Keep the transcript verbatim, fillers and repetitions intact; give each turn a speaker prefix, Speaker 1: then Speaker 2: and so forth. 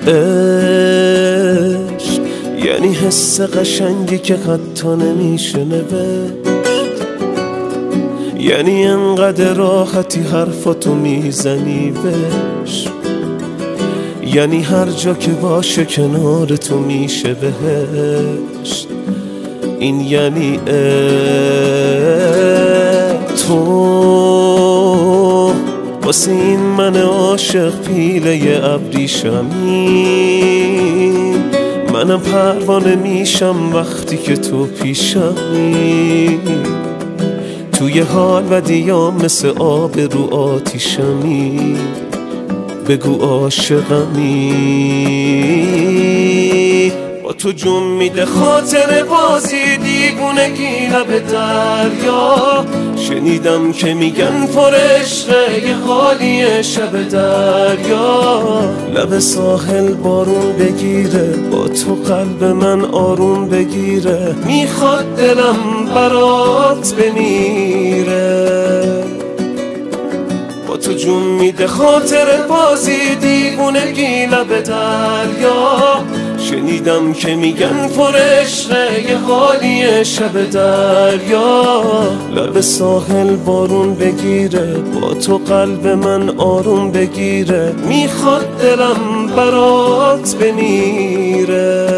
Speaker 1: عشق یعنی حس قشنگی که حتی نمیشه نوشت، یعنی انقدر راحتی حرفاتو میزنی بهش، یعنی هر جا که باشه کنار تو میشه بهشت. این یعنی تو واسه این من عاشق پیله ابریشمی، منم پروانه میشم وقتی که تو پیشمی، توی حال و دیام مثل آب رو آتیشمی، بگو عاشقمی. با تو جون میده خاطر بازی دیوونگی لب دریا، شنیدم که میگن پر عشقه یه حالی شب دریا، لب ساحل بارون بگیره با تو قلب من آروم بگیره، میخواد دلم برات بمیره. با تو جون میده خاطر بازی دیوونگی لب دریا، شنیدم که میگن پر عشقه یه حالی شب دریا، لب ساحل بارون بگیره با تو قلب من آروم بگیره، میخواد دلم برات بمیره.